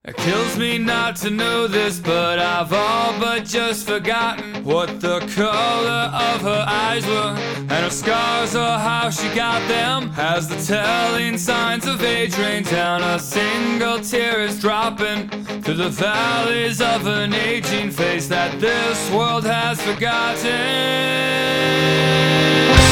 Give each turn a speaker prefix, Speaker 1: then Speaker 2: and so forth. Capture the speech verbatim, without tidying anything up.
Speaker 1: It kills me not to know this, but I've all but just forgotten what the color of her eyes were, and her scars or how she got them. As the telling signs of age rain down, a single tear is dropping through the valleys of an aging face that this world has forgotten.